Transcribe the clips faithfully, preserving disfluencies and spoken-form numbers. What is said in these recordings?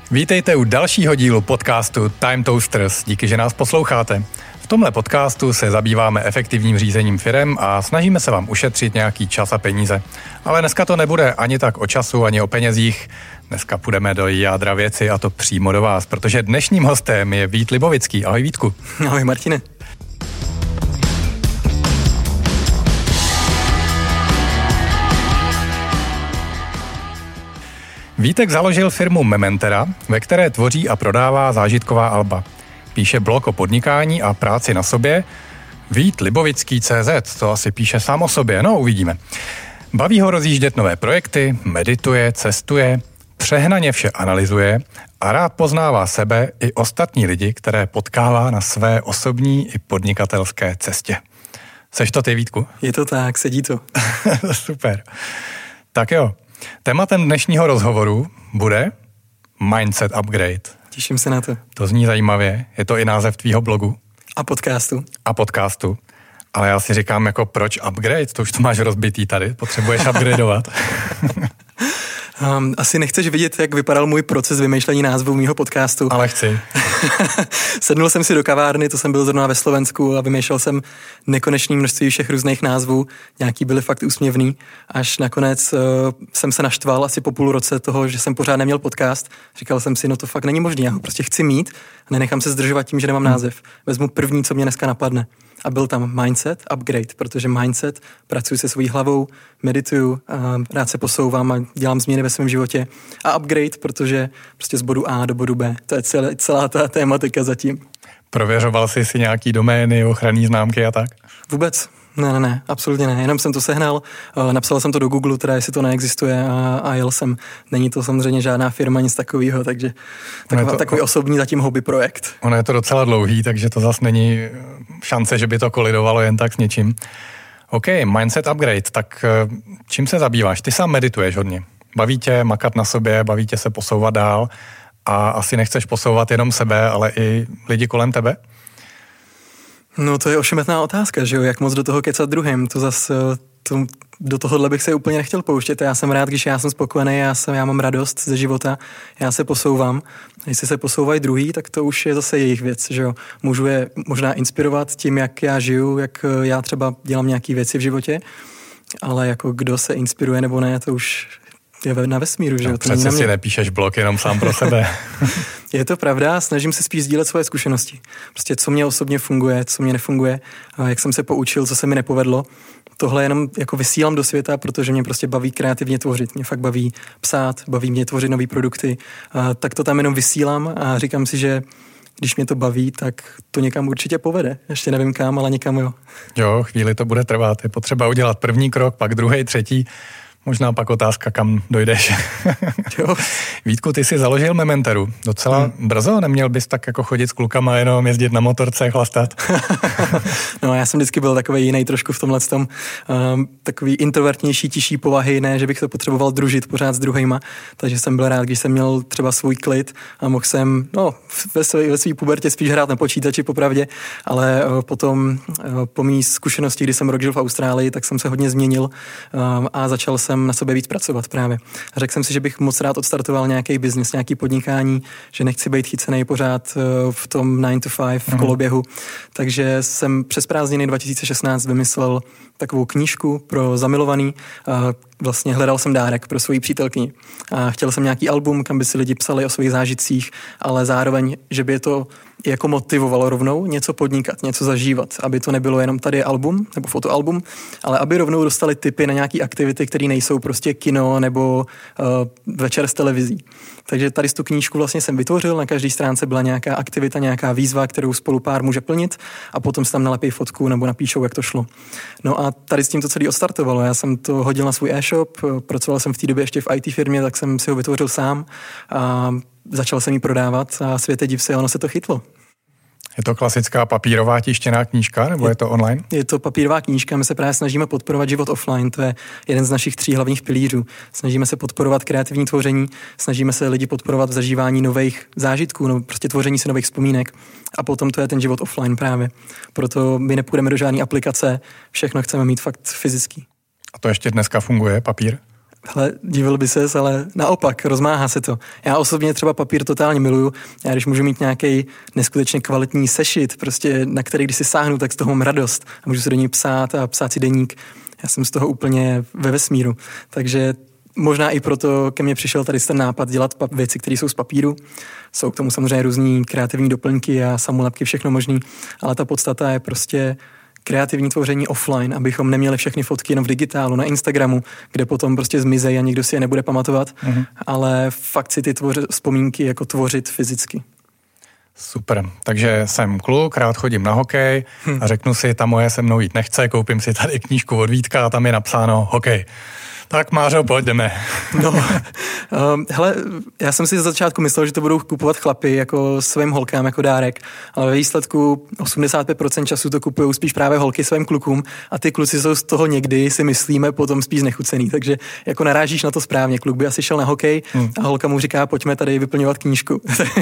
Vítejte u dalšího dílu podcastu Time Toasters. Díky, že nás posloucháte. V tomhle podcastu se zabýváme efektivním řízením firem a snažíme se vám ušetřit nějaký čas a peníze. Ale dneska to nebude ani tak o času, ani o penězích. Dneska půjdeme do jádra věci a to přímo do vás, protože dnešním hostem je Vít Libovický. Ahoj Vítku. Ahoj Martine. Vítek založil firmu Mementera, ve které tvoří a prodává zážitková alba. Píše blog o podnikání a práci na sobě. Vít Libovický tečka cé zet, to asi píše sám o sobě, no uvidíme. Baví ho rozjíždět nové projekty, medituje, cestuje, přehnaně vše analyzuje a rád poznává sebe i ostatní lidi, které potkává na své osobní i podnikatelské cestě. Seš to ty, Vítku? Je to tak, sedí to. Super. Tak jo. Tématem dnešního rozhovoru bude Mindset Upgrade. Těším se na to. To zní zajímavě, je to i název tvýho blogu. A podcastu. A podcastu. Ale já si říkám, jako proč upgrade? To už to máš rozbitý tady, potřebuješ upgradeovat. Um, asi nechceš vidět, jak vypadal můj proces vymýšlení názvu mýho podcastu. Ale chci. Sednul jsem si do kavárny, to jsem byl zrovna ve Slovensku a vymýšlel jsem nekonečné množství všech různých názvů. Nějaký byly fakt úsměvný. Až nakonec uh, jsem se naštval asi po půl roce toho, že jsem pořád neměl podcast. Říkal jsem si, no to fakt není možné, já ho prostě chci mít a nenechám se zdržovat tím, že nemám název. Vezmu první, co mě dneska napadne. A byl tam Mindset Upgrade, protože Mindset, pracuji se svojí hlavou, medituju, a rád se posouvám a dělám změny ve svém životě. A Upgrade, protože prostě z bodu A do bodu B. To je celá, celá ta tématika zatím. Prověřoval jsi si nějaký domény, ochranný známky a tak? Vůbec. Ne, ne, ne, absolutně ne. Jenom jsem to sehnal, napsal jsem to do Google, teda jestli to neexistuje a, a jel jsem. Není to samozřejmě žádná firma, nic takového, takže taková, to, takový osobní zatím hobby projekt. Ono je to docela dlouhý, takže to zase není šance, že by to kolidovalo jen tak s něčím. OK, Mindset Upgrade, tak čím se zabýváš? Ty sám medituješ hodně. Baví tě makat na sobě, baví tě se posouvat dál a asi nechceš posouvat jenom sebe, ale i lidi kolem tebe? No to je ošemetná otázka, že jo, jak moc do toho kecat druhým, to zase, to, do tohohle bych se úplně nechtěl pouštět, já jsem rád, když já jsem spokojený, já, jsem, já mám radost ze života, já se posouvám, jestli se posouvají druhý, tak to už je zase jejich věc, že jo, můžu je možná inspirovat tím, jak já žiju, jak já třeba dělám nějaký věci v životě, ale jako kdo se inspiruje nebo ne, to už je na vesmíru, že jo. No, přece si nepíšeš blog jenom sám pro sebe. Je to pravda, snažím se spíš sdílet svoje zkušenosti. Prostě co mě osobně funguje, co mě nefunguje, jak jsem se poučil, co se mi nepovedlo. Tohle jenom jako vysílám do světa, protože mě prostě baví kreativně tvořit. Mě fakt baví psát, baví mě tvořit nové produkty. Tak to tam jenom vysílám a říkám si, že když mě to baví, tak to někam určitě povede. Ještě nevím kam, ale někam jo. Jo, chvíli to bude trvat. Je potřeba udělat první krok, pak druhý, třetí. Možná pak otázka, kam dojdeš. Jo. Vítku, ty jsi založil Mementeru. Docela hmm. brzo, neměl bys tak jako chodit s klukama, jenom jezdit na motorce, chlastat? No já jsem vždycky byl takový jiný trošku v tomhle tom, um, takový introvertnější, tišší povahy, ne, že bych se potřeboval družit pořád s druhejma, takže jsem byl rád, když jsem měl třeba svůj klid a mohl jsem, no ve své, ve svý pubertě spíš hrát na počítači popravdě, ale uh, potom uh, po mý zkušenosti, kdy jsem rok žil v Austrálii, tak jsem se hodně změnil um, a začal jsem na sobě víc pracovat právě. A řekl jsem si, že bych moc rád odstartoval nějaký biznis, nějaký podnikání, že nechci být chycený pořád v tom nine to five v koloběhu. Takže jsem přes prázdniny dva tisíce šestnáct vymyslel takovou knížku pro zamilovaný. A vlastně hledal jsem dárek pro svoji přítelkyni. A chtěl jsem nějaký album, kam by si lidi psali o svých zážitcích, ale zároveň, že by je to jako motivovalo rovnou něco podnikat, něco zažívat, aby to nebylo jenom tady album nebo fotoalbum, ale aby rovnou dostali tipy na nějaké aktivity, které nejsou prostě kino nebo uh, večer z televizí. Takže tady z tu knížku vlastně jsem vytvořil, na každé stránce byla nějaká aktivita, nějaká výzva, kterou spolu pár může plnit a potom si tam nalepí fotku nebo napíšou, jak to šlo. No a tady s tím to celé odstartovalo. Já jsem to hodil na svůj e-shop, pracoval jsem v té době ještě v í té firmě, tak jsem si ho vytvořil sám a začal jsem ji prodávat a světe div se, ono se to chytlo. Je to klasická papírová tištěná knížka, nebo je, je to online? Je to papírová knížka, my se právě snažíme podporovat život offline, to je jeden z našich tří hlavních pilířů. Snažíme se podporovat kreativní tvoření, snažíme se lidi podporovat v zažívání nových zážitků, no, prostě tvoření si nových vzpomínek a potom to je ten život offline právě. Proto my nepůjdeme do žádné aplikace, všechno chceme mít fakt fyzický. A to ještě dneska funguje, papír? Hele, divil by ses, ale naopak, rozmáhá se to. Já osobně třeba papír totálně miluju. Já když můžu mít nějaký neskutečně kvalitní sešit, prostě na který když si sáhnu, tak z toho mám radost. A můžu si do něj psát a psát si deník. Já jsem z toho úplně ve vesmíru. Takže možná i proto ke mně přišel tady ten nápad dělat věci, které jsou z papíru. Jsou k tomu samozřejmě různý kreativní doplňky a samolepky, všechno možný, ale ta podstata je prostě kreativní tvoření offline, abychom neměli všechny fotky jenom v digitálu, na Instagramu, kde potom prostě zmizejí a nikdo si je nebude pamatovat, mm-hmm. ale fakt si ty tvoři, vzpomínky jako tvořit fyzicky. Super, takže jsem kluk, rád chodím na hokej a řeknu si, ta moje se mnou jít nechce, koupím si tady knížku od Vítka a tam je napsáno hokej. Tak Mářo, pojď, jdeme. No, um, hele, já jsem si z začátku myslel, že to budou kupovat chlapy jako svým holkám jako dárek, ale ve výsledku osmdesát pět procent času to kupují spíš právě holky svým klukům a ty kluci jsou z toho někdy, si myslíme, potom spíš znechucený, takže jako narážíš na to správně. Kluk by asi šel na hokej hmm. a holka mu říká, pojďme tady vyplňovat knížku.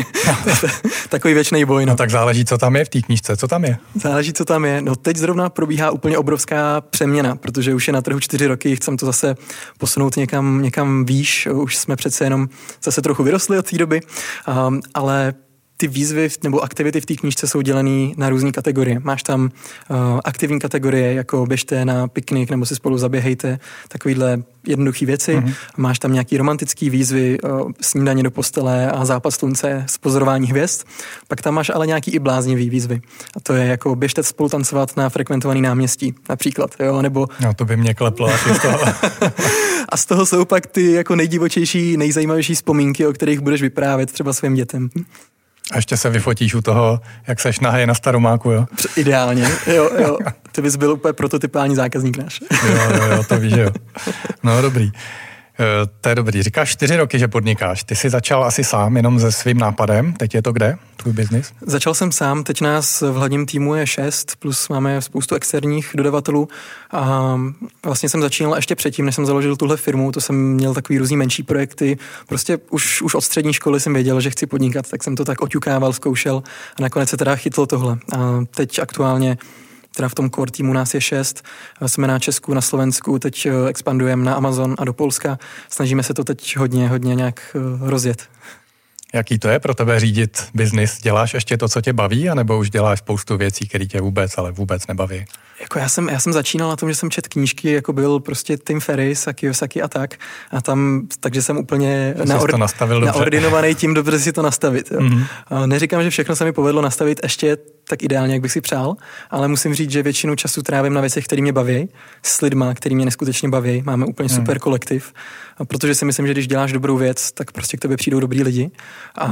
Takový věčný boj. No. no tak záleží, co tam je v té knížce, co tam je? Záleží, co tam je. No teď zrovna probíhá úplně obrovská přeměna, protože už je na trhu čtyři roky, chcem to zase posunout někam, někam výš, už jsme přece jenom zase trochu vyrostli od té doby, um, ale ty výzvy nebo aktivity v té knížce jsou dělený na různé kategorie. Máš tam uh, aktivní kategorie, jako běžte na piknik nebo si spolu zaběhejte, takovýhle jednoduché věci. Mm-hmm. Máš tam nějaký romantický výzvy, uh, snídaně do postele a západ slunce z pozorování hvězd. Pak tam máš ale nějaký i bláznivý výzvy. A to je jako běžte spolu tancovat na frekventovaný náměstí, například. Jo? Nebo... No to by mě kleplo asi z toho. A z toho jsou pak ty jako nejdivočejší, nejzajímavější vzpomínky, o kterých budeš vyprávět třeba svým dětem. A ještě se vyfotíš u toho, jak seš nahej na Staromáku, jo? Ideálně, jo, jo. Ty bys byl úplně prototypální zákazník náš. Jo, jo, jo, to víš, jo. No dobrý. To je dobrý. Říkáš čtyři roky, že podnikáš. Ty jsi začal asi sám, jenom se svým nápadem. Teď je to kde, tvůj biznis? Začal jsem sám, teď nás v hlavním týmu je šest, plus máme spoustu externích dodavatelů. A vlastně jsem začínal ještě předtím, než jsem založil tuhle firmu, to jsem měl takový různý menší projekty. Prostě už, už od střední školy jsem věděl, že chci podnikat, tak jsem to tak oťukával, zkoušel a nakonec se teda chytlo tohle. A teď aktuálně teda v tom core týmu nás je šest, jsme na Česku, na Slovensku, teď expandujeme na Amazon a do Polska. Snažíme se to teď hodně, hodně nějak rozjet. Jaký to je pro tebe řídit biznis? Děláš ještě to, co tě baví, anebo už děláš spoustu věcí, které tě vůbec, ale vůbec nebaví? Jako já jsem, já jsem začínal na tom, že jsem čet knížky, jako byl prostě Tim Ferriss a Kiyosaki a tak. A tam, takže jsem úplně naor- naordinovaný tím, dobře si to nastavit. Jo. Mm-hmm. A neříkám, že všechno se mi povedlo nastavit ještě tak ideálně, jak bych si přál, ale musím říct, že většinu času trávím na věcech, které mě baví, s lidma, který mě neskutečně baví. Máme úplně mm. super kolektiv, a protože si myslím, že když děláš dobrou věc, tak prostě k tobě přijdou dobrý lidi. A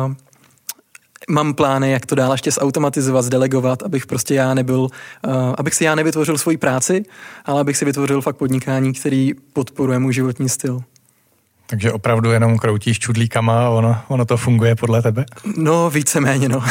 mám plány, jak to dál ještě zautomatizovat, zdelegovat, abych prostě já nebyl, uh, abych si já nevytvořil svoji práci, ale abych si vytvořil fakt podnikání, který podporuje můj životní styl. Takže opravdu jenom kroutíš čudlíkama a ono, ono to funguje podle tebe? No, víceméně, no.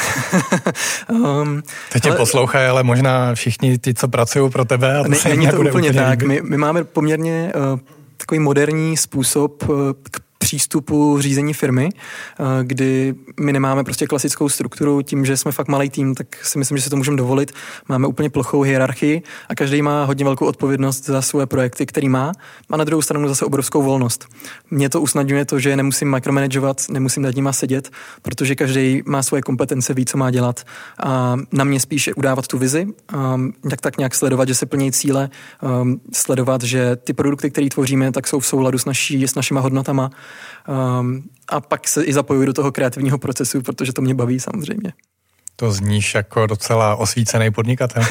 um, Teď tě ale... poslouchají, ale možná všichni ty, co pracují pro tebe. A to ne, není to úplně, úplně tak. My, my máme poměrně uh, takový moderní způsob uh, k přístupu řízení firmy, kdy my nemáme prostě klasickou strukturu, tím, že jsme fakt malý tým, tak si myslím, že si to můžeme dovolit. Máme úplně plochou hierarchii a každý má hodně velkou odpovědnost za svoje projekty, který má, a na druhou stranu zase obrovskou volnost. Mě to usnadňuje to, že nemusím micromanagovat, nemusím nad nima sedět, protože každý má svoje kompetence, ví, co má dělat. A na mě spíš je udávat tu vizi, tak tak nějak sledovat, že se plní cíle, sledovat, že ty produkty, které tvoříme, tak jsou v souladu s, naší, s našima hodnotama. Um, a pak se i zapojuji do toho kreativního procesu, protože to mě baví samozřejmě. To zníš jako docela osvícený podnikatel.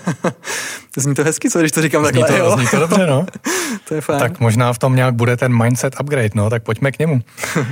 Zní to hezky, co když to říkám zní takhle, to, jo? Zní to dobře, no. To je fajn. Tak možná v tom nějak bude ten mindset upgrade, no, tak pojďme k němu. uh,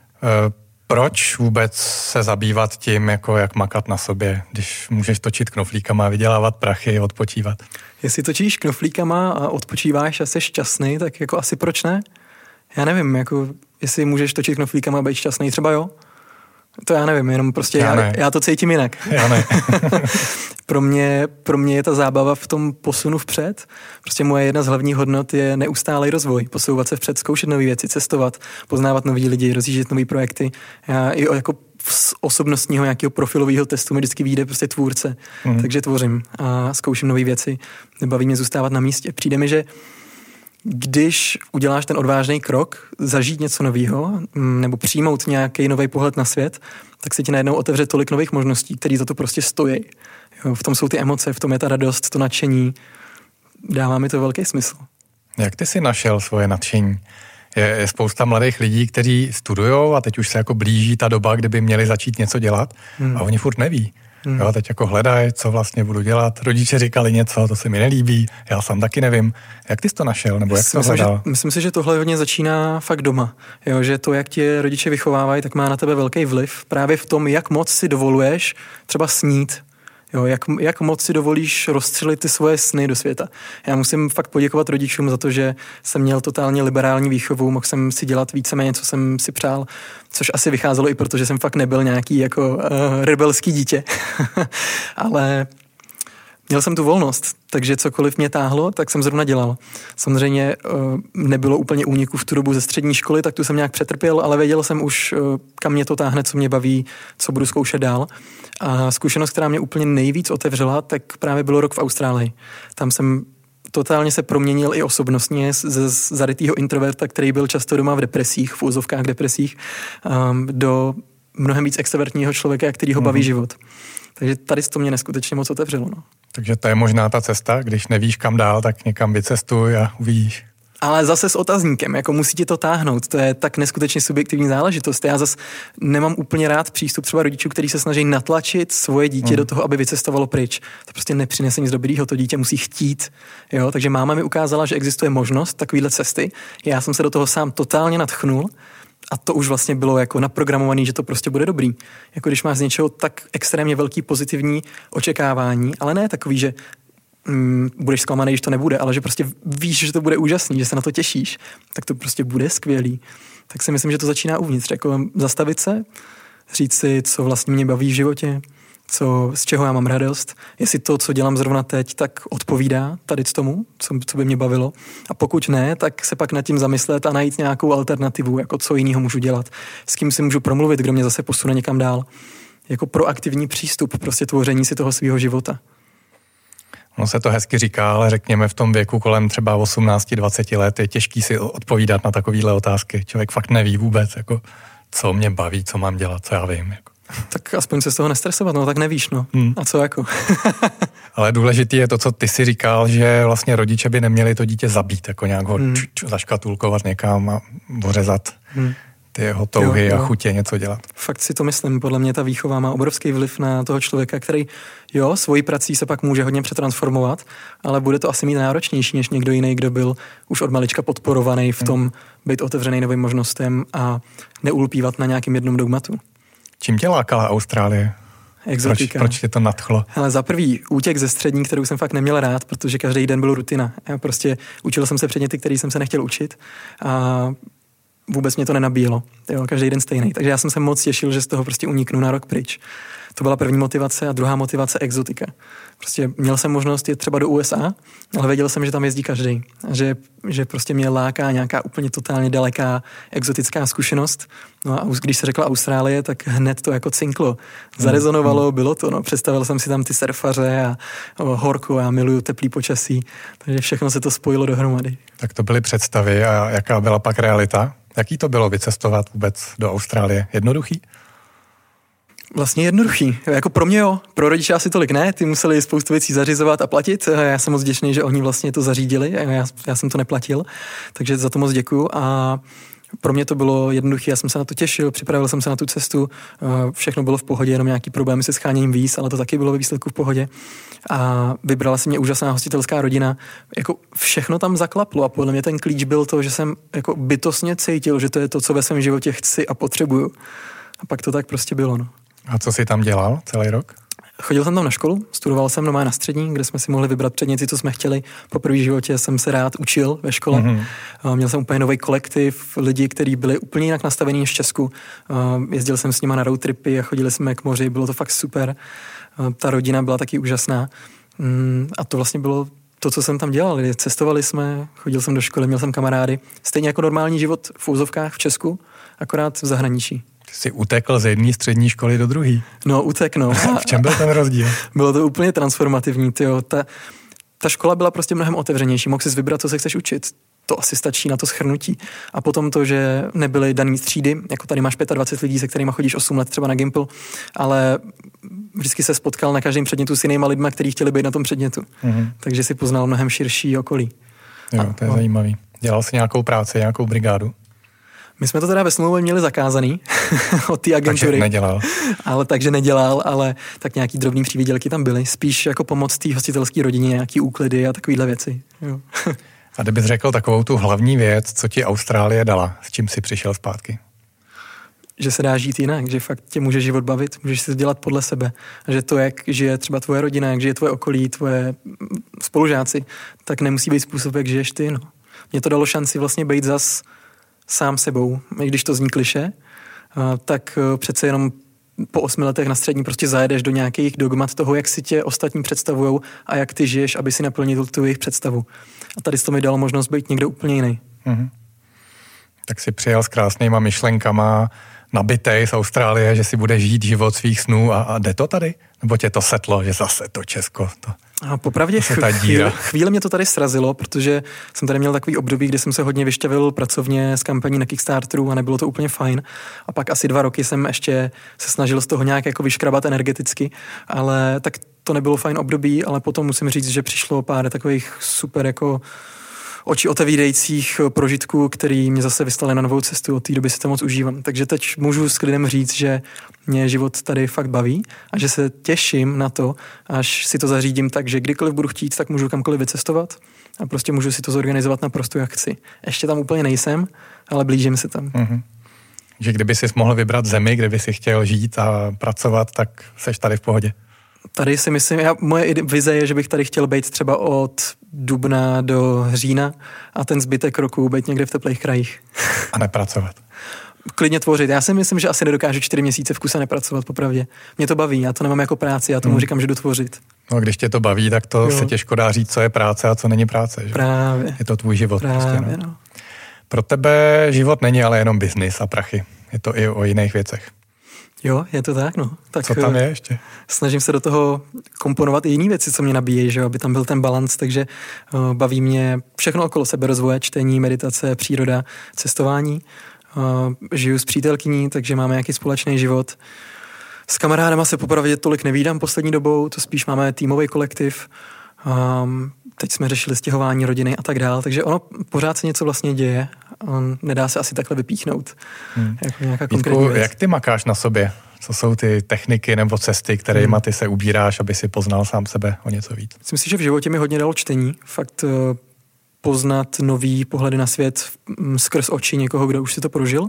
proč vůbec se zabývat tím, jako jak makat na sobě, když můžeš točit knoflíkama, vydělávat prachy, odpočívat? Jestli točíš knoflíkama a odpočíváš a jsi šťastný, tak jako asi proč ne? Já nevím, jako jestli můžeš točit knoflíkama a být šťastný, třeba jo? To já nevím, jenom prostě já, já, já to cítím jinak. Já ne. pro, mě, pro mě je ta zábava v tom posunu vpřed. Prostě moje jedna z hlavních hodnot je neustálý rozvoj, posouvat se vpřed, zkoušet nové věci, cestovat, poznávat nový lidi, rozjíždět nové projekty. Já i jako z osobnostního nějakého profilového testu mi vždycky vyjde prostě tvůrce. Mm. Takže tvořím a zkouším nové věci. Nebaví mě zůstávat na místě. Přijde mi, že když uděláš ten odvážný krok, zažít něco nového nebo přijmout nějaký nový pohled na svět, tak se ti najednou otevře tolik nových možností, které za to prostě stojí. Jo, v tom jsou ty emoce, v tom je ta radost, to nadšení. Dává mi to velký smysl. Jak ty jsi našel svoje nadšení? Je, je spousta mladých lidí, kteří studujou a teď už se jako blíží ta doba, kdyby měli začít něco dělat hmm. a oni furt neví. Hmm. Jo, teď jako hledají, co vlastně budu dělat. Rodiče říkali něco, to se mi nelíbí, já sám taky nevím. Jak ty jsi to našel, nebo jak to hledal? Že, myslím si, že tohle hodně začíná fakt doma. Jo, že to, jak tě rodiče vychovávají, tak má na tebe velký vliv. Právě v tom, jak moc si dovoluješ třeba snít. Jo, jak, jak moc si dovolíš rozstřelit ty svoje sny do světa. Já musím fakt poděkovat rodičům za to, že jsem měl totálně liberální výchovu, mohl jsem si dělat víceméně, co jsem si přál, což asi vycházelo i proto, že jsem fakt nebyl nějaký jako uh, rebelský dítě. Ale měl jsem tu volnost, takže cokoliv mě táhlo, tak jsem zrovna dělal. Samozřejmě uh, nebylo úplně úniku v tu dobu ze střední školy, tak tu jsem nějak přetrpěl, ale věděl jsem už, uh, kam mě to táhne, co mě baví, co budu zkoušet dál. A zkušenost, která mě úplně nejvíc otevřela, tak právě bylo rok v Austrálii. Tam jsem totálně se proměnil i osobnostně ze zarytýho introverta, který byl často doma v depresích, v úzovkách depresích, um, do mnohem víc extrovertního člověka, který ho baví mm-hmm. život. Takže tady to mě neskutečně moc otevřelo. No. Takže to je možná ta cesta, když nevíš kam dál, tak někam vycestuj a uvidíš. Ale zase s otazníkem, jako musí tě to táhnout, to je tak neskutečně subjektivní záležitost. Já zase nemám úplně rád přístup třeba rodičů, kteří se snaží natlačit svoje dítě hmm. do toho, aby vycestovalo pryč. To prostě nepřinese nic dobrýho, to dítě musí chtít. Jo? Takže máma mi ukázala, že existuje možnost takovýhle cesty. Já jsem se do toho sám totálně nadchnul a to už vlastně bylo jako naprogramovaný, že to prostě bude dobrý. Jako když máš z něčeho tak extrémně velký pozitivní očekávání, ale ne takový, že Mm, budeš zklamaný, když to nebude, ale že prostě víš, že to bude úžasný, že se na to těšíš, tak to prostě bude skvělý. Tak si myslím, že to začíná uvnitř, jako zastavit se, říct si, co vlastně mě baví v životě, co, z čeho já mám radost, jestli to, co dělám zrovna teď, tak odpovídá tady z tomu, co, co by mě bavilo. A pokud ne, tak se pak nad tím zamyslet a najít nějakou alternativu, jako co jiného můžu dělat, s kým si můžu promluvit, kdo mě zase posune někam dál. Jako proaktivní přístup, prostě tvoření si toho svého života. No se to hezky říká, ale řekněme v tom věku kolem třeba osmnáct dvacet let je těžký si odpovídat na takovéhle otázky. Člověk fakt neví vůbec, jako, co mě baví, co mám dělat, co já vím. Jako. Tak aspoň se z toho nestresovat, no tak nevíš, no. Hmm. A co jako? Ale důležitý je to, co ty si říkal, že vlastně rodiče by neměli to dítě zabít, jako nějak ho hmm. č, č, zaškatulkovat někam a ořezat. Hmm. ty jeho touhy jo, jo. a chutě něco dělat. Fakt si to myslím. Podle mě ta výchova má obrovský vliv na toho člověka, který jo, svojí prací se pak může hodně přetransformovat, ale bude to asi mít náročnější než někdo jiný, kdo byl už od malička podporovaný v tom být otevřený novým možnostem a neulpívat na nějakým jednom dogmatu. Čím tě lákala Austrálie? Exotika. Proč, proč tě to nadchlo? Hele, za prvý útěk ze střední, kterou jsem fakt neměl rád, protože každý den byl rutina. Já prostě učil jsem se předměty, který jsem se nechtěl učit a vůbec mě to nenabíjelo. Jo, každý den stejný. Takže já jsem se moc těšil, že z toho prostě uniknu na rok pryč. To byla první motivace a druhá motivace exotika. Prostě měl jsem možnost jít třeba do U S A, ale věděl jsem, že tam jezdí každý. Že, že prostě mě láká nějaká úplně totálně daleká exotická zkušenost. No a když se řekla Austrálie, tak hned to jako cinklo. Zarezonovalo, bylo to. No. Představil jsem si tam ty surfaře a o, horko a miluju teplý počasí. Takže všechno se to spojilo dohromady. Tak to byly představy a jaká byla pak realita? Jaký to bylo vycestovat vůbec do Austrálie? Jednoduchý? Vlastně jednoduchý. Jako pro mě jo, pro rodiče asi tolik ne, ty museli spoustu věcí zařizovat a platit. Já jsem moc vděčný, že oni vlastně to zařídili, já, já jsem to neplatil, takže za to moc děkuju a pro mě to bylo jednoduché, já jsem se na to těšil, připravil jsem se na tu cestu, všechno bylo v pohodě, jenom nějaký problémy se scháněním víz, ale to taky bylo ve výsledku v pohodě. A vybrala si mě úžasná hostitelská rodina, jako všechno tam zaklaplo a podle mě ten klíč byl to, že jsem jako bytostně cítil, že to je to, co ve svém životě chci a potřebuju. A pak to tak prostě bylo, no. A co jsi tam dělal celý rok? Chodil jsem tam na školu, studoval jsem doma na střední, kde jsme si mohli vybrat předměty, co jsme chtěli. Po první životě jsem se rád učil ve škole. Mm-hmm. Měl jsem úplně nový kolektiv, lidi, kteří byli úplně jinak nastavení než v Česku. Jezdil jsem s nima na road tripy a chodili jsme k moři, bylo to fakt super. Ta rodina byla taky úžasná. A to vlastně bylo to, co jsem tam dělal. Cestovali jsme, chodil jsem do školy, měl jsem kamarády. Stejně jako normální život v úzovkách v Česku, akorát v zahraničí. Ty jsi utekl z jedné střední školy do druhé. No, utek, no. V čem byl ten rozdíl? Bylo to úplně transformativní, tyjo. Ta, ta škola byla prostě mnohem otevřenější. Mohl jsi vybrat, co se chceš učit. to asi stačí na to shrnutí. A potom to, že nebyly daný třídy, jako tady máš dvacet pět lidí, se kterými chodíš osm let třeba na Gimple, ale vždycky se spotkal na každém předmětu s jinýma lidma, kteří chtěli být na tom předmětu. Mm-hmm. Takže si poznal mnohem širší okolí. Jo, to je a, zajímavý. Dělal jsi nějakou práci, nějakou brigádu? My jsme to teda ve smlouvě měli zakázaný od té agentury. Takže nedělal. Ale takže nedělal, ale tak nějaký drobný přívidělky tam byly. Spíš jako pomoc té hostitelské rodině, nějaký úklidy a takovýhle věci. Jo. A kdybys řekl takovou tu hlavní věc, co ti Austrálie dala, s čím jsi přišel zpátky? Že se dá žít jinak, že fakt tě může život bavit, můžeš si to dělat podle sebe. A že to, jak žije třeba tvoje rodina, jak žije tvoje okolí, tvoje spolužáci, tak nemusí být způsob, jak žiješ ty. No. Mně to dalo šanci vlastně být zas sám sebou. I když to zní kliše, tak přece jenom po osmi letech na střední prostě zajedeš do nějakých dogmat toho, jak si tě ostatní představujou a jak ty žiješ, aby si naplnil tu jejich představu. A tady to mi dalo možnost být někde úplně jiný. Mm-hmm. Tak si přijel s krásnýma myšlenkama, nabitej z Austrálie, že si bude žít život svých snů a, a jde to tady? Nebo tě to setlo, že zase to Česko, to... A popravdě chvíli, chvíli mě to tady srazilo, protože jsem tady měl takový období, kdy jsem se hodně vyšťavil pracovně s kampaní na Kickstarteru a nebylo to úplně fajn. A pak asi dva roky jsem ještě se snažil z toho nějak jako vyškrabat energeticky, ale tak to nebylo fajn období, ale potom musím říct, že přišlo pár takových super jako oči otevírajících prožitků, který mě zase vystaly na novou cestu. Od té doby si to moc užívám. Takže teď můžu s klidem říct, že mě život tady fakt baví a že se těším na to, až si to zařídím tak, že kdykoliv budu chtít, tak můžu kamkoliv vycestovat a prostě můžu si to zorganizovat naprosto jak chci. Ještě tam úplně nejsem, ale blížím se tam. Mm-hmm. Že kdyby si mohl vybrat zemi, kde by si chtěl žít a pracovat, tak seš tady v pohodě. Tady si myslím, já, moje vize je, že bych tady chtěl být třeba od dubna do října a ten zbytek roku být někde v teplých krajích. A nepracovat. Klidně tvořit. Já si myslím, že asi nedokážu čtyři měsíce v kuse nepracovat, popravdě. Mě to baví, já to nemám jako práci, já tomu hmm. říkám, že jdu tvořit. No, když tě to baví, tak to jo. se těžko dá říct, co je práce a co není práce. Že? Právě. Je to tvůj život. Právě, prostě, no. no. Pro tebe život není ale jenom biznis a prachy. Je to i o jiných věcech. Jo, je to tak, no. Tak co tam je ještě? Snažím se do toho komponovat i jiné věci, co mě nabíjejí, že aby tam byl ten balans, takže uh, baví mě všechno okolo seberozvoje, čtení, meditace, příroda, cestování. Uh, žiju s přítelkyní, takže máme nějaký společný život. S kamarádama se popravdě tolik nevídám poslední dobou, to spíš máme týmový kolektiv. Um, teď jsme řešili stěhování rodiny a tak dál, takže ono pořád se něco vlastně děje. On nedá se asi takhle vypíchnout. Hmm. Jako nějaká konkrétní věc. Jak ty makáš na sobě? Co jsou ty techniky nebo cesty, kterýma ty se ubíráš, aby si poznal sám sebe o něco víc? Myslím si, že v životě mi hodně dalo čtení. Fakt uh, poznat nový pohledy na svět um, skrz oči někoho, kdo už si to prožil.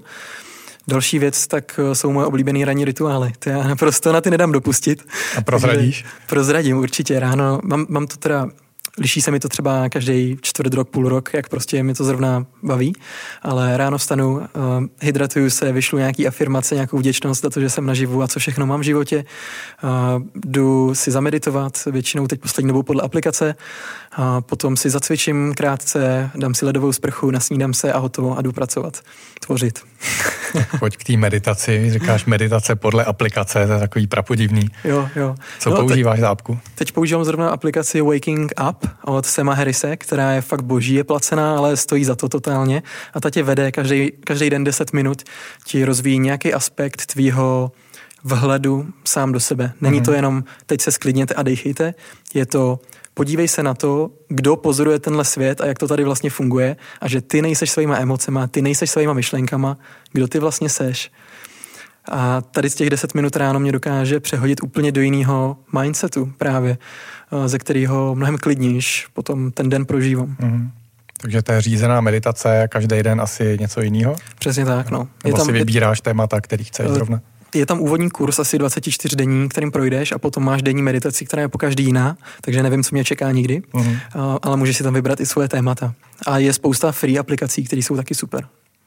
Další věc, tak uh, jsou moje oblíbené ranní rituály. To já naprosto na ty nedám dopustit. A prozradíš? Prozradím určitě ráno. Mám, mám to teda... Liší se mi to třeba každý čtvrt rok, půl rok, jak prostě mi to zrovna baví, ale ráno vstanu, uh, hydratuju se, vyšlu nějaký afirmace, nějakou vděčnost za to, že jsem naživu a co všechno mám v životě. Uh, jdu si zameditovat, většinou teď poslední dobou podle aplikace, a potom si zacvičím krátce, dám si ledovou sprchu, nasnídám se a hotovo a jdu pracovat, tvořit. Pojď k té meditaci, říkáš meditace podle aplikace, to je takový prapodivný. Jo, jo. Co no, používáš za apku? Teď používám zrovna aplikaci Waking Up od Sama Harrise, která je fakt boží, je placená, ale stojí za to totálně a ta tě vede každý, každý den deset minut, ti rozvíjí nějaký aspekt tvýho vhledu sám do sebe. Není mm-hmm. to jenom teď se sklidněte a dejchejte, je to podívej se na to, kdo pozoruje tenhle svět a jak to tady vlastně funguje a že ty nejseš svýma emocema, ty nejseš svýma myšlenkama, kdo ty vlastně seš. A tady z těch deset minut ráno mě dokáže přehodit úplně do jiného mindsetu právě, ze kterého mnohem klidnějš potom ten den prožívám. Mm-hmm. Takže to je řízená meditace, každý den asi něco jiného? Přesně tak, no. Nebo je tam, si vybíráš je, témata, který chceš zrovna? Je tam úvodní kurz asi dvacet čtyři denní, kterým projdeš a potom máš denní meditaci, která je po každý jiná, takže nevím, co mě čeká nikdy, mm-hmm. ale můžeš si tam vybrat i svoje témata. A je spousta free aplikací, které jsou taky super.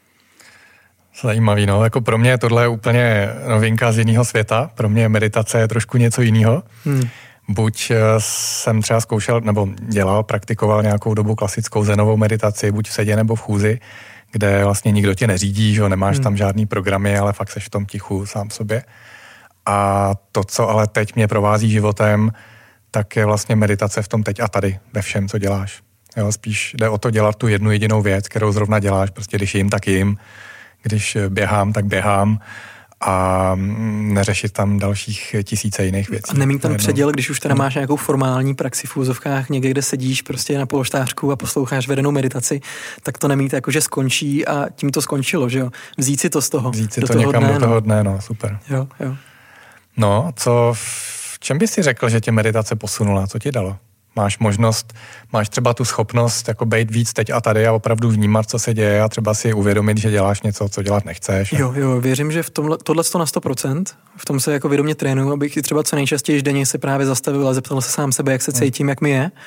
Zajímavý, no. Jako pro mě tohle je úplně novinka z jiného světa. Pro mě meditace je trošku něco jiného. Hmm. Buď jsem třeba zkoušel, nebo dělal, praktikoval nějakou dobu klasickou zenovou meditaci, buď v sedě nebo v chůzi, kde vlastně nikdo tě neřídí, že nemáš hmm. tam žádný programy, ale fakt seš v tom tichu sám sobě. A to, co ale teď mě provází životem, tak je vlastně meditace v tom teď a tady, ve všem, co děláš. Jo, spíš jde o to dělat tu jednu jedinou věc, kterou zrovna děláš. Prostě když jim, tak jim. Když běhám, tak běhám. A neřešit tam dalších tisíce jiných věcí. A nemít tam předěl, když už teda máš nějakou formální praxi v úzovkách, někde, kde sedíš prostě na polštářku a posloucháš vedenou meditaci, tak to nemít jako, že skončí a tím to skončilo, že jo? Vzít si to z toho. Vzít si to někam dne, do toho dne, no, super. Jo, jo. No, co, v čem bys si řekl, že tě meditace posunula? Co ti dalo? Máš možnost, máš třeba tu schopnost jako být víc teď a tady a opravdu vnímat, co se děje a třeba si uvědomit, že děláš něco, co dělat nechceš. Jo, jo, věřím, že v tomhle, tohle to na sto procent, v tom se jako vědomě trénuju, abych i třeba co nejčastěji denně se právě zastavil a zeptal se sám sebe, jak se cítím, jak mi je.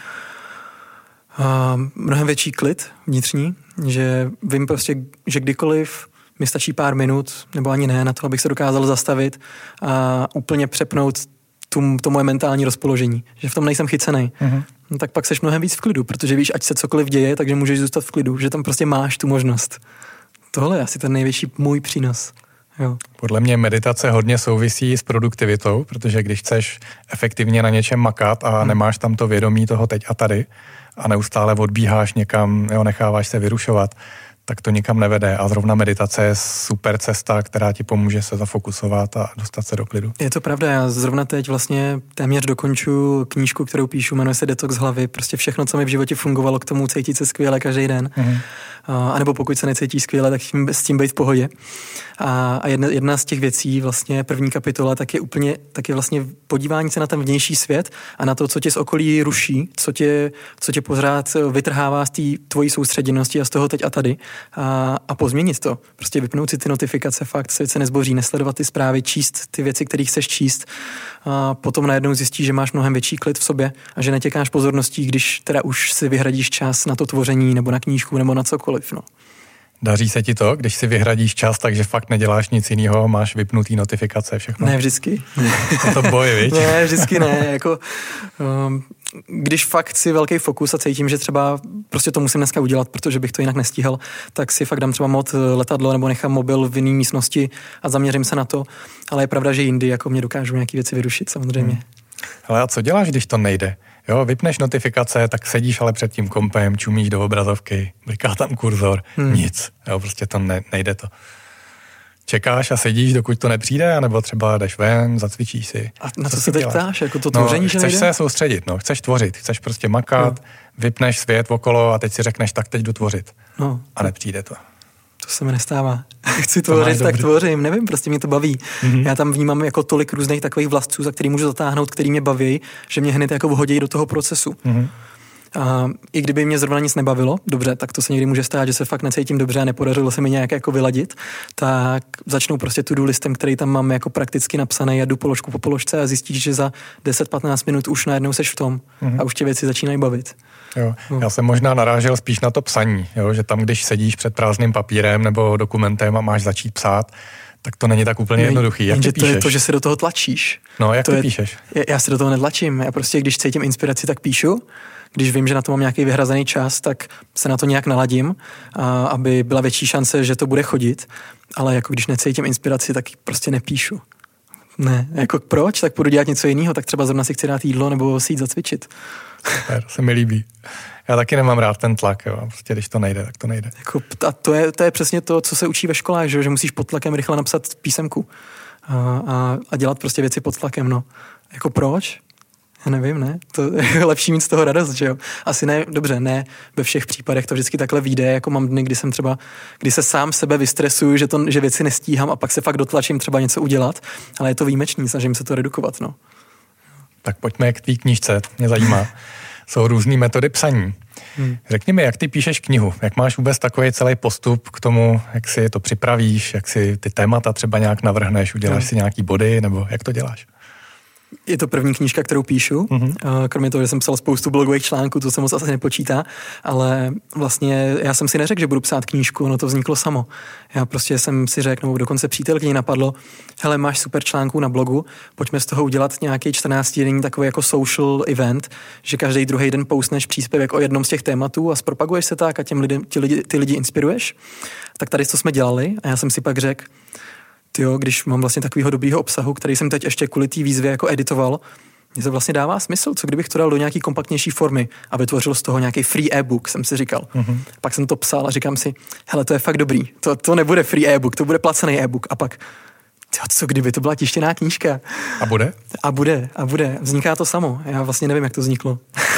A mnohem větší klid vnitřní, že vím prostě, že kdykoliv mi stačí pár minut, nebo ani ne, na to, abych se dokázal zastavit a úplně přepnout tu, to moje mentální rozpoložení, že v tom nejsem chycenej. Mm-hmm. No, tak pak seš mnohem víc v klidu, protože víš, ať se cokoliv děje, takže můžeš zůstat v klidu, že tam prostě máš tu možnost. Tohle je asi ten největší můj přínos. Jo. Podle mě meditace hodně souvisí s produktivitou, protože když chceš efektivně na něčem makat a hmm. nemáš tam to vědomí toho teď a tady a neustále odbíháš někam, jo, necháváš se vyrušovat, tak to nikam nevede a zrovna meditace je super cesta, která ti pomůže se zafokusovat a dostat se do klidu. Je to pravda, já zrovna teď vlastně téměř dokončuji knížku, kterou píšu, jmenuje se Detox hlavy, prostě všechno, co mi v životě fungovalo k tomu cítit se skvěle každý den. Mm-hmm. A nebo pokud se necítíš skvěle, tak tím, s tím být v pohodě. A, a jedna, jedna z těch věcí, vlastně první kapitola, tak je úplně, tak je vlastně podívání se na ten vnější svět a na to, co tě z okolí ruší, co tě, co tě pořád vytrhává z té tvojí soustředěnosti a z toho teď a tady. A, a pozměnit to. Prostě vypnout si ty notifikace, fakt svět se nezboří, nesledovat ty zprávy, číst ty věci, které chceš číst. A potom najednou zjistíš, že máš mnohem větší klid v sobě a že netěkáš pozorností, když teda už si vyhradíš čas na to tvoření nebo na knížku nebo na cokoliv. No. Daří se ti to, když si vyhradíš čas, takže fakt neděláš nic jiného, máš vypnutý notifikace, všechno? Ne, vždycky. Je to boj, viď? Ne, vždycky ne. Jako, um, když fakt si velký fokus a cítím, že třeba prostě to musím dneska udělat, protože bych to jinak nestíhal, tak si fakt dám třeba mod letadlo nebo nechám mobil v jiné místnosti a zaměřím se na to. Ale je pravda, že jindy jako mě dokážou nějaké věci vyrušit, samozřejmě. Hmm. Ale a co děláš, když to nejde? Jo, vypneš notifikace, tak sedíš ale před tím kompem, čumíš do obrazovky, bliká tam kurzor, hmm. nic. Jo, prostě to ne, nejde to. Čekáš a sedíš, dokud to nepřijde, anebo třeba jdeš ven, zacvičíš si. A na co, co se teď ptáš? Jako to tvoření, no, že chceš nejde? se soustředit, no, chceš tvořit, chceš prostě makat, no. Vypneš svět okolo a teď si řekneš, tak teď jdu tvořit. No. A nepřijde to. To se mi nestává. Chci tvořit, tak dobrý. Tvořím. Nevím, prostě mě to baví. Mm-hmm. Já tam vnímám jako tolik různých takových vlastců, za který můžu zatáhnout, který mě baví, že mě hned jako vhodí do toho procesu. Mm-hmm. A i kdyby mě zrovna nic nebavilo, dobře, tak to se někdy může stát, že se fakt necítím dobře a nepodařilo se mi nějak jako vyladit, tak začnu prostě to-do listem, který tam mám jako prakticky napsaný, a jdu položku po položce a zjistíš, že za deset patnáct minut už najednou seš v tom mm-hmm. a už tě věci začínají bavit. Jo. Já jsem možná narážel spíš na to psaní, jo? Že tam, když sedíš před prázdným papírem nebo dokumentem a máš začít psát, tak to není tak úplně jednoduchý. Jak ty píšeš? To je to, že se do toho tlačíš. No, jak to ty je, píšeš? Já se do toho netlačím. Já prostě, když cítím inspiraci, tak píšu. Když vím, že na to mám nějaký vyhrazený čas, tak se na to nějak naladím, a aby byla větší šance, že to bude chodit. Ale jako když necítím inspiraci, tak prostě nepíšu. Ne, jako proč? Tak půjdu dělat něco jiného, tak třeba zrovna si chci dát jídlo nebo si jít zacvičit. Super, se mi líbí. Já taky nemám rád ten tlak, jo. Prostě když to nejde, tak to nejde. Jako, a to je, to je přesně to, co se učí ve školách, že, že musíš pod tlakem rychle napsat písemku a, a, a dělat prostě věci pod tlakem, no. Jako proč? Já nevím, ne? To je lepší mít z toho radost, že jo? Asi ne, dobře, ne ve všech případech to vždycky takhle vyjde, jako mám dny, kdy jsem třeba, kdy se sám sebe vystresuju, že, to, že věci nestíhám a pak se fakt dotlačím třeba něco udělat, ale je to výjimečný, snažím se to redukovat, no. Tak pojďme k tvý knížce, mě zajímá. Jsou různý metody psaní. Hmm. Řekni mi, jak ty píšeš knihu, jak máš vůbec takový celý postup k tomu, jak si to připravíš, jak si ty témata třeba nějak navrhneš, uděláš hmm. si nějaký body, nebo jak to děláš? Je to první knížka, kterou píšu. Mm-hmm. Kromě toho, že jsem psal spoustu blogových článků, to se moc asi nepočítá, ale vlastně já jsem si neřekl, že budu psát knížku, ono to vzniklo samo. Já prostě jsem si řekl, nebo dokonce přítelkyni napadlo, hele, máš super článků na blogu, pojďme z toho udělat nějaký čtrnáctidenní takový jako social event, že každý druhý den postneš příspěvek o jednom z těch tématů a zpropaguješ se tak a těm lidem, ty, lidi, ty lidi inspiruješ. Tak tady to jsme dělali a já jsem si pak řekl, tyjo, když mám vlastně takového dobrýho obsahu, který jsem teď ještě kvůli té výzvě jako editoval, mně to vlastně dává smysl, co kdybych to dal do nějaký kompaktnější formy a vytvořil z toho nějaký free e-book, jsem si říkal. Mm-hmm. Pak jsem to psal a říkám si, hele, to je fakt dobrý, to, to nebude free e-book, to bude placený e-book. A pak, co kdyby to byla tištěná knížka. A bude? A bude, a bude. Vzniká to samo. Já vlastně nevím, jak to vzniklo.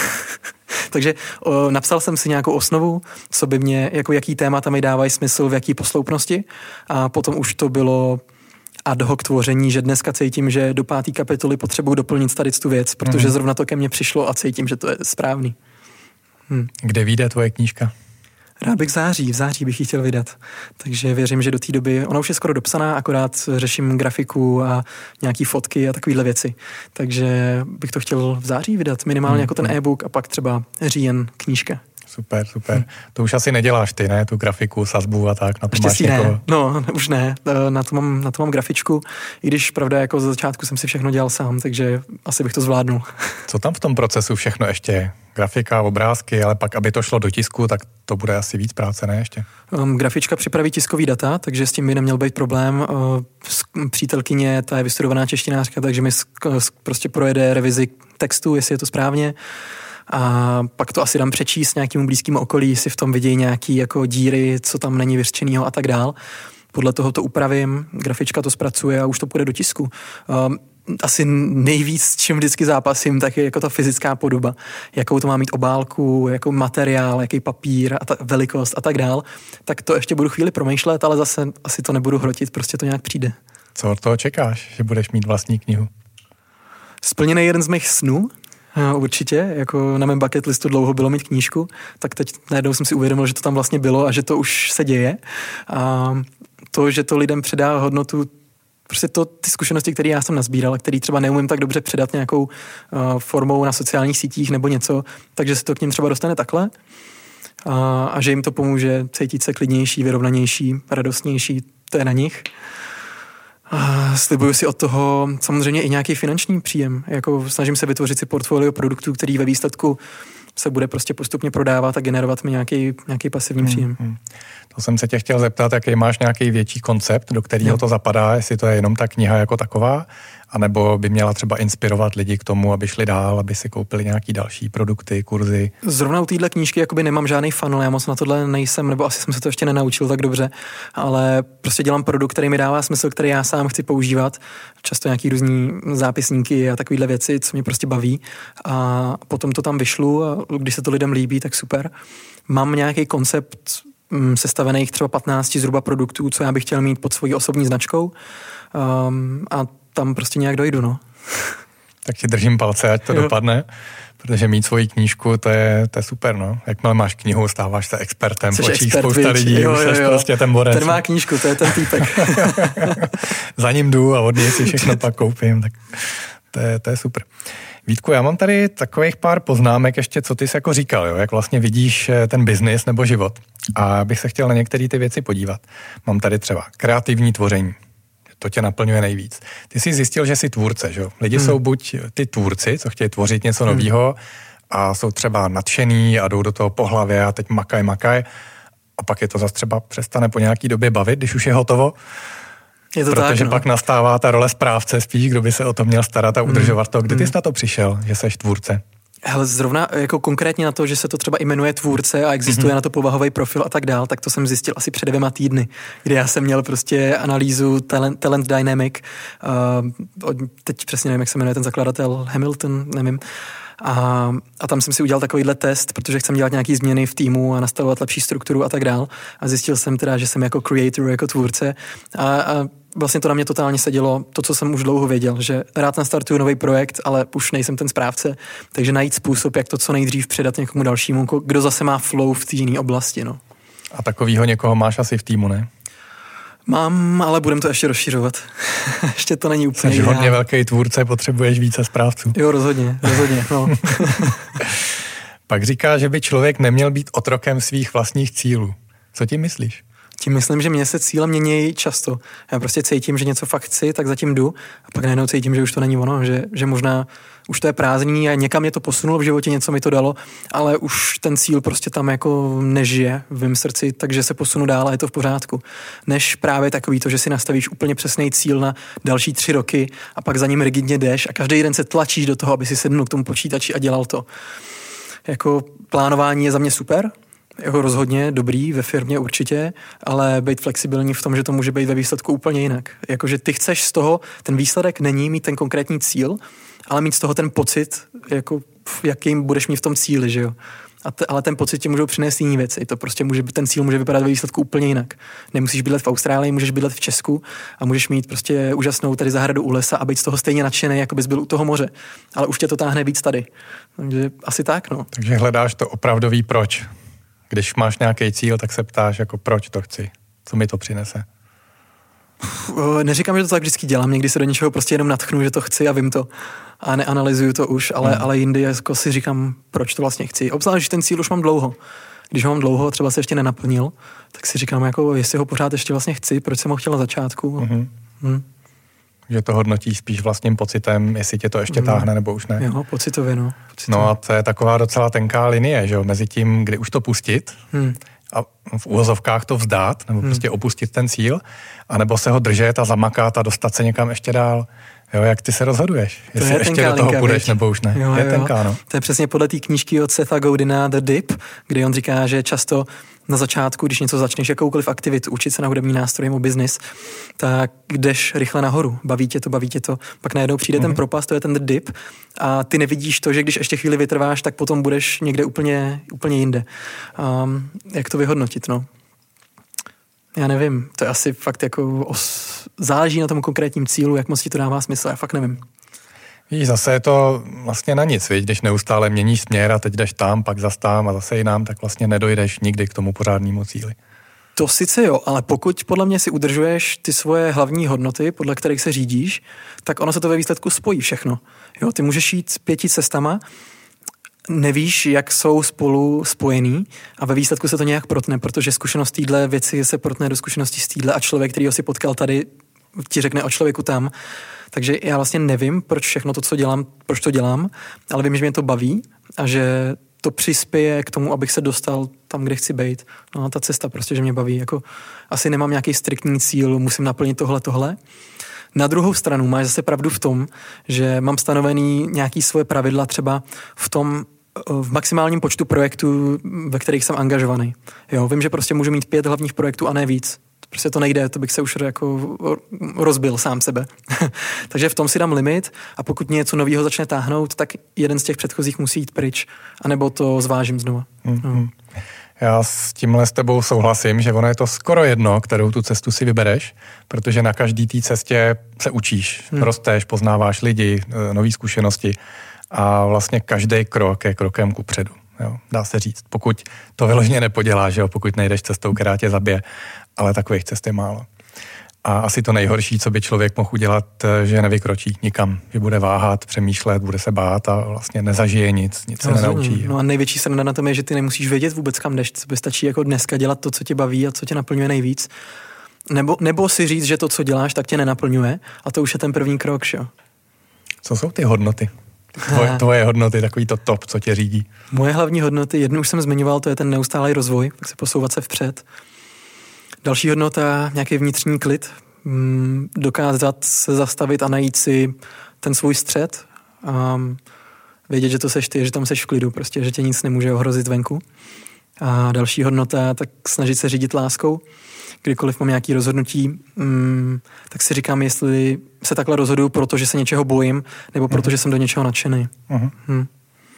Takže o, napsal jsem si nějakou osnovu, co by mě, jako jaký témata mi dávají smysl, v jaký posloupnosti. A potom už to bylo ad hoc tvoření, že dneska cítím, že do páté kapitoly potřebuji doplnit tady tu věc, protože mm. zrovna to ke mně přišlo a cítím, že to je správný. Hm. Kde vyjde tvoje knížka? Rád bych v září, v září bych ji chtěl vydat. Takže věřím, že do té doby, ona už je skoro dopsaná, akorát řeším grafiku a nějaký fotky a takovéhle věci. Takže bych to chtěl v září vydat, minimálně hmm. jako ten e-book a pak třeba říjen knížka. Super, super. Hmm. To už asi neděláš ty, ne? Tu grafiku, sazbu a tak. Na to máš ne. někoho... No, už ne. Na to, mám, na to mám grafičku, i když pravda, jako za začátku jsem si všechno dělal sám, takže asi bych to zvládnul. Co tam v tom procesu všechno ještě je? Grafika, obrázky, ale pak, aby to šlo do tisku, tak to bude asi víc práce, ne ještě? Um, grafička připraví tiskový data, takže s tím by neměl být problém. Uh, přítelkyně, ta je vystudovaná češtinářka, takže mi sk- prostě projede revizi textu, jestli je to správně. A pak to asi dám přečíst nějakému blízkému okolí, jestli v tom vidějí nějaký jako díry, co tam není vyřčenýho a tak dál. Podle toho to upravím, grafička to zpracuje a už to půjde do tisku. Um, asi nejvíc, s čím vždycky zápasím, tak je jako ta fyzická podoba. Jakou to má mít obálku, jakou materiál, jaký papír, a ta velikost a tak dál. Tak to ještě budu chvíli promýšlet, ale zase asi to nebudu hrotit, prostě to nějak přijde. Co od toho čekáš, že budeš mít vlastní knihu? Splněný jeden z mých snů, určitě, jako na mém bucket listu dlouho bylo mít knížku, tak teď najednou jsem si uvědomil, že to tam vlastně bylo a že to už se děje. A to, že to lidem předá hodnotu, prostě to, ty zkušenosti, které já jsem nazbíral a které třeba neumím tak dobře předat nějakou uh, formou na sociálních sítích nebo něco, takže se to k ním třeba dostane takhle a, a že jim to pomůže cítit se klidnější, vyrovnanější, radostnější, to je na nich. A slibuju si od toho samozřejmě i nějaký finanční příjem. Jako snažím se vytvořit si portfolio produktů, který ve výsledku se bude prostě postupně prodávat a generovat mi nějaký, nějaký pasivní hmm, příjem. Hmm. To jsem se tě chtěl zeptat, jaký máš nějaký větší koncept, do kterého no. to zapadá, jestli to je jenom ta kniha jako taková, anebo by měla třeba inspirovat lidi k tomu, aby šli dál, aby si koupili nějaký další produkty, kurzy. Zrovna u téhle knížky jakoby nemám žádný funnel, já moc na tohle nejsem, nebo asi jsem se to ještě nenaučil tak dobře, ale prostě dělám produkt, který mi dává smysl, který já sám chci používat, často nějaký různý zápisníky a takovéhle věci, co mě prostě baví a potom to tam vyšlu a když se to lidem líbí, tak super. Mám nějaký koncept sestavených třeba patnáct zhruba produktů, co já bych chtěl mít pod svojí osobní značkou um, a tam prostě nějak dojdu, no. Tak ti držím palce, ať to jo. dopadne, protože mít svoji knížku, to je, to je super, no. Jakmile máš knihu, stáváš se expertem, Což počíš expert, spousta víc. lidí, jo, už jo, jsi jo. prostě ten borec. Ten má knížku, to je ten týpek. Za ním jdu a od něj si všechno pak koupím, tak to je, to je super. Vítku, já mám tady takových pár poznámek ještě, co ty jsi jako říkal, jo? Jak vlastně vidíš ten biznis nebo život. A bych se chtěl na některé ty věci podívat. Mám tady třeba kreativní tvoření. To tě naplňuje nejvíc. Ty jsi zjistil, že jsi tvůrce, že jo? Lidi hmm. jsou buď ty tvůrci, co chtějí tvořit něco hmm. nového a jsou třeba nadšený a jdou do toho po hlavě a teď makaj, makaj. A pak je to zase třeba přestane po nějaký době bavit, když už je hotovo. Je to Protože tak, no. pak nastává ta role správce spíš, kdo by se o to měl starat a udržovat to. Kdy ty jsi na to přišel, že seš tvůrce? Hele, zrovna jako konkrétně na to, že se to třeba jmenuje tvůrce a existuje mm-hmm. na to povahový profil a tak dál, tak to jsem zjistil asi před dvěma týdny, kdy já jsem měl prostě analýzu Talent, talent Dynamic, uh, teď přesně nevím, jak se jmenuje ten zakladatel, Hamilton, nevím. A, a tam jsem si udělal takovýhle test, protože chcem dělat nějaký změny v týmu a nastavovat lepší strukturu a tak dál. A zjistil jsem teda, že jsem jako creator, jako tvůrce a, a vlastně to na mě totálně sedělo, to, co jsem už dlouho věděl, že rád nastartuju nový projekt, ale už nejsem ten správce, takže najít způsob, jak to co nejdřív předat někomu dalšímu, kdo zase má flow v té jiné oblasti. No. A takovýho někoho máš asi v týmu, ne? Mám, ale budem to ještě rozšiřovat. Ještě to není úplně. Jsi hodně velký tvůrce, potřebuješ více správců. Jo, rozhodně, rozhodně, no. Pak říká, že by člověk neměl být otrokem svých vlastních cílů. Co tím myslíš? Tím myslím, že mě se cíle mění často. Já prostě cítím, že něco fakt chci, tak zatím jdu a pak najednou cítím, že už to není ono, že, že možná už to je prázdný a někam mě to posunulo v životě, něco mi to dalo, ale už ten cíl prostě tam jako nežije v mém srdci, takže se posunu dál a je to v pořádku. Než právě takový to, že si nastavíš úplně přesný cíl na další tři roky a pak za ním rigidně jdeš a každý den se tlačíš do toho, aby si sednul k tomu počítači a dělal to. Jako plánování je za mě super, jako rozhodně dobrý, ve firmě určitě, ale být flexibilní v tom, že to může být ve výsledku úplně jinak. Jakože ty chceš z toho, ten výsledek není mít ten konkrétní cíl, ale mít z toho ten pocit, jako jakým budeš mít v tom cíli, že jo. A t- ale ten pocit ti můžou přinést jiné věci. To prostě může, ten cíl může vypadat ve výsledku úplně jinak. Nemusíš bydlet v Austrálii, můžeš bydlet v Česku a můžeš mít prostě úžasnou tady zahradu u lesa a být z toho stejně nadšený, jako bys byl u toho moře. Ale už tě to táhne víc tady. Takže asi tak, no. Takže hledáš to opravdový proč. Když máš nějaký cíl, tak se ptáš, jako proč to chci. Co mi to přinese? Neříkám, že to tak vždycky dělám, někdy se do něčeho prostě jenom natchnu, že to chci a vím to a neanalyzuju to už, ale, hmm. ale jindy jako si říkám, proč to vlastně chci. Obzvlášť, že ten cíl už mám dlouho. Když ho mám dlouho, třeba se ještě nenaplnil, tak si říkám, jako jestli ho pořád ještě vlastně chci, proč jsem ho chtěl na začátku. Hmm. Hmm. Že to hodnotíš spíš vlastním pocitem, jestli tě to ještě hmm. táhne nebo už ne. Jo, pocitově, no. Pocitově. No a to je taková docela tenká linie, že jo, mezi tím, kdy už to pustit, hmm. a v úvozovkách to vzdát, nebo hmm. prostě opustit ten cíl, anebo se ho držet a zamakat a dostat se někam ještě dál. Jo, jak ty se rozhoduješ? To jestli ještě do toho půjdeš, věď? Nebo už ne? Jo, je jo. tenká, no. To je přesně podle té knížky od Setha Godina The Dip, kde on říká, že často na začátku, když něco začneš, jakoukoliv aktivitu, učit se na hudební nástroj nebo biznis, tak jdeš rychle nahoru. Baví tě to, baví tě to. Pak najednou přijde mm-hmm. ten propast, to je ten The Dip a ty nevidíš to, že když ještě chvíli vytrváš, tak potom budeš někde úplně, úplně jinde. Um, jak to vyhodnotit, no? Já nevím, to je asi fakt jako os... záleží na tom konkrétním cílu, jak moc ti to dává smysl, já fakt nevím. Víš, zase je to vlastně na nic, víš, když neustále měníš směr a teď jdeš tam, pak zas tam a zase jinam, tak vlastně nedojdeš nikdy k tomu pořádnému cíli. To sice jo, ale pokud podle mě si udržuješ ty svoje hlavní hodnoty, podle kterých se řídíš, tak ono se to ve výsledku spojí všechno. Jo, ty můžeš jít pěti cestama, nevíš, jak jsou spolu spojený a ve výsledku se to nějak protne, protože zkušenost týhle věci se protne do zkušenosti z týhle a člověk, který ho si potkal tady, ti řekne o člověku tam. Takže já vlastně nevím, proč všechno to, co dělám, proč to dělám, ale vím, že mě to baví a že to přispěje k tomu, abych se dostal tam, kde chci být. No a ta cesta prostě, že mě baví. Jako, asi nemám nějaký striktní cíl, musím naplnit tohle, tohle. Na druhou stranu máš zase pravdu v tom, že mám stanovený nějaký svoje pravidla třeba v tom, v maximálním počtu projektů, ve kterých jsem angažovaný. Jo, vím, že prostě můžu mít pět hlavních projektů a ne víc. Prostě to nejde, to bych se už jako rozbil sám sebe. Takže v tom si dám limit a pokud něco nového začne táhnout, tak jeden z těch předchozích musí jít pryč, anebo to zvážím znova. Mm-hmm. No. Já s tímhle s tebou souhlasím, že ono je to skoro jedno, kterou tu cestu si vybereš, protože na každý té cestě se učíš, hmm. rosteš, poznáváš lidi, nové zkušenosti a vlastně každý krok je krokem kupředu. Jo, dá se říct. Pokud to vyloženě nepoděláš, že jo, pokud nejdeš cestou, která tě zabije, ale takových cest je málo. A asi to nejhorší, co by člověk mohl udělat, že nevykročí nikam, že bude váhat, přemýšlet, bude se bát a vlastně nezažije nic, nic se no, nenaučí. No a největší sranda na tom je, že ty nemusíš vědět vůbec kam jdeš, co by stačí jako dneska dělat to, co tě baví a co tě naplňuje nejvíc. Nebo, nebo si říct, že to, co děláš, tak tě nenaplňuje a to už je ten první krok, že jo. Co jsou ty hodnoty? Tvoje, tvoje hodnoty, takový to top, co tě řídí? Moje hlavní hodnoty, jednu už jsem zmiňoval, to je ten neustálý rozvoj, tak se posouvat se vpřed. Další hodnota, nějaký vnitřní klid, dokázat se zastavit a najít si ten svůj střed a vědět, že to seš ty, že tam seš v klidu, prostě, že tě nic nemůže ohrozit venku. A další hodnota, tak snažit se řídit láskou. Kdykoliv mám nějaké rozhodnutí, mm, tak si říkám, jestli se takhle rozhoduju, protože se něčeho bojím, nebo protože uh-huh. jsem do něčeho nadšený. Uh-huh. Hmm.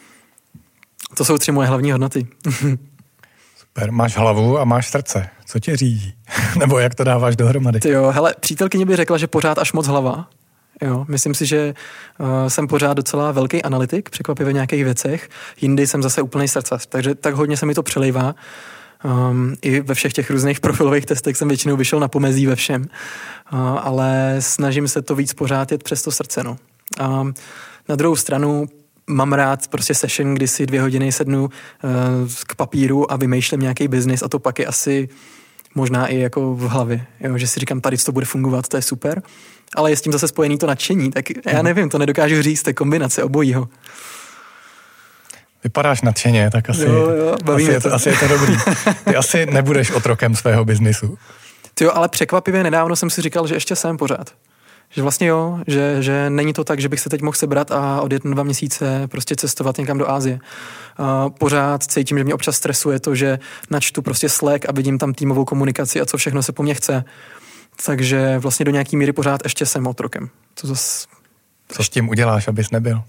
To jsou tři moje hlavní hodnoty. Super, máš hlavu a máš srdce. Co tě řídí? Nebo jak to dáváš dohromady? Ty jo, hele, přítelkyně by řekla, že pořád až moc hlava. Jo, myslím si, že uh, jsem pořád docela velký analytik, překvapivě v nějakých věcech. Jindy jsem zase úplnej srdcař, takže tak hodně se mi to přelejvá. Um, I ve všech těch různých profilových testech jsem většinou vyšel na pomezí ve všem. Uh, ale snažím se to víc pořád jet přes to srdce. No. Um, na druhou stranu mám rád prostě session, kdy si dvě hodiny sednu uh, k papíru a vymýšlím nějaký biznis a to pak je asi možná i jako v hlavě, jo, že si říkám, tady to bude fungovat, to je super, ale je s tím zase spojený to nadšení, tak já nevím, to nedokážu říct, to je kombinace obojího. Vypadáš nadšeně, tak asi, jo, jo, asi, je to, asi je to dobrý. Ty asi nebudeš otrokem svého biznisu. Ty jo, ale překvapivě nedávno jsem si říkal, že ještě jsem pořád. Že vlastně jo, že, že není to tak, že bych se teď mohl sebrat a odjet na dva měsíce prostě cestovat někam do Asie. Uh, pořád cítím, že mě občas stresuje to, že načtu prostě Slack a vidím tam týmovou komunikaci a co všechno se po mně chce. Takže vlastně do nějaký míry pořád ještě jsem otrokem. To zas... Co s tím uděláš, abys nebyl?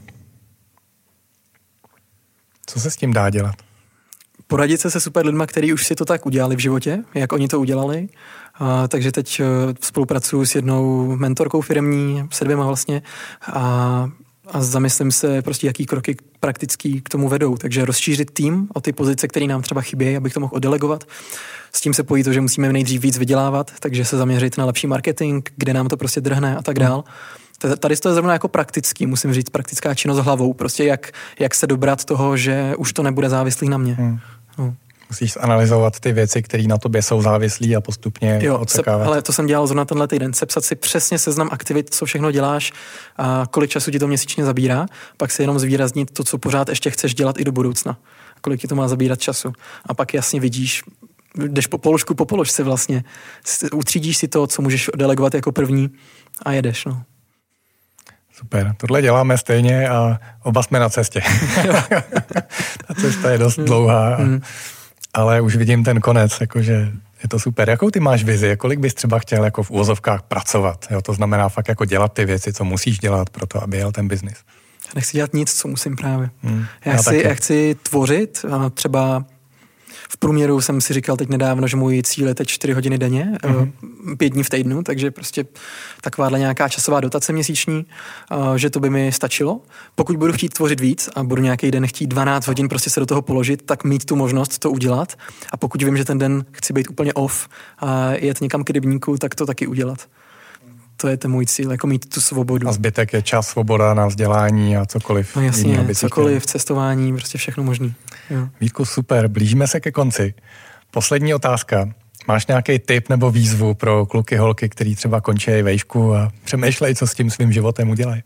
Co se s tím dá dělat? Poradit se se super lidma, kteří už si to tak udělali v životě, jak oni to udělali. A, takže teď spolupracuju s jednou mentorkou firemní, se dvěma vlastně, a, a zamyslím se prostě, jaký kroky praktický k tomu vedou. Takže rozšířit tým o ty pozice, které nám třeba chybějí, abych to mohl oddelegovat. S tím se pojí to, že musíme nejdřív víc vydělávat, takže se zaměřit na lepší marketing, kde nám to prostě drhne a tak dál. Tady to je zrovna jako praktický, musím říct, praktická činnost hlavou. Prostě jak, jak se dobrat toho, že už to nebude závislý na mě. Hmm. No. Musíš analyzovat ty věci, které na tobě jsou závislí a postupně jo, odsekávat. Ale to jsem dělal zrovna tenhle týden. Sepsat si přesně seznam aktivit, co všechno děláš a kolik času ti to měsíčně zabírá. Pak si jenom zvýraznit to, co pořád ještě chceš dělat i do budoucna. A kolik ti to má zabírat času. A pak jasně vidíš, jdeš po položku po položce vlastně. Utřídíš si to, co můžeš delegovat jako první a jedeš, no. Super, tohle děláme stejně a oba jsme na cestě. Ta cesta je dost dlouhá, mm. ale už vidím ten konec, jakože je to super. Jakou ty máš vizi? Kolik bys třeba chtěl jako v úvozovkách pracovat? Jo, to znamená fakt jako dělat ty věci, co musíš dělat pro to, aby jel ten biznis. Já nechci dělat nic, co musím právě. Mm, já, já, chci, já chci tvořit a třeba v průměru jsem si říkal teď nedávno, že můj cíl je teď čtyři hodiny denně, mm-hmm. pět dní v týdnu, takže prostě takováhle nějaká časová dotace měsíční, že to by mi stačilo. Pokud budu chtít tvořit víc a budu nějaký den chtít dvanáct hodin prostě se do toho položit, tak mít tu možnost to udělat. A pokud vím, že ten den chci být úplně off a jet někam k rybníku, tak to taky udělat. To je ten můj cíl, jako mít tu svobodu. A zbytek je čas, svoboda na vzdělání a cokoliv. No jasně, jiný, cokoliv, chtěl. Cestování, prostě všechno možný. Jo. Vítku, super, blížíme se ke konci. Poslední otázka. Máš nějaký tip nebo výzvu pro kluky, holky, který třeba končí vejšku a přemýšlejí, co s tím svým životem udělají?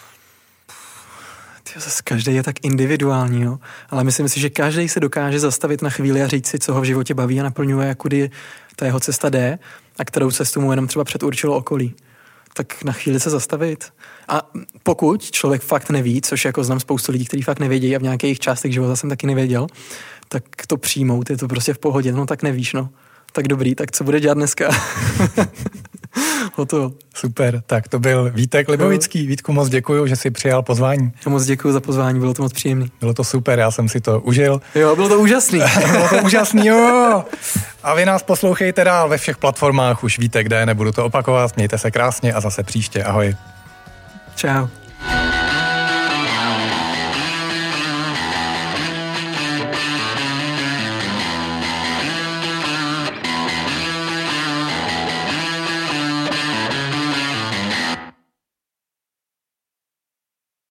Zase každý je tak individuální, jo? Ale myslím si, že každý se dokáže zastavit na chvíli a říct si, co ho v životě baví a naplňuje, jak kudy ta jeho cesta jde a kterou cestu mu jenom třeba předurčilo okolí. Tak na chvíli se zastavit. A pokud člověk fakt neví, což jako znám spoustu lidí, kteří fakt nevědějí a v nějakých částech života jsem taky nevěděl, tak to přijmout, je to prostě v pohodě. No tak nevíš, no. Tak dobrý, tak co bude dělat dneska? Hotovo. Super, tak to byl Vítek Libovický. Vítku, moc děkuju, že jsi přijal pozvání. Já moc děkuju za pozvání, bylo to moc příjemný. Bylo to super, já jsem si to užil. Jo, bylo to úžasný. Bylo to úžasný, jo. A vy nás poslouchejte dál ve všech platformách, už víte kde, nebudu to opakovat. Mějte se krásně a zase příště. Ahoj. Čau.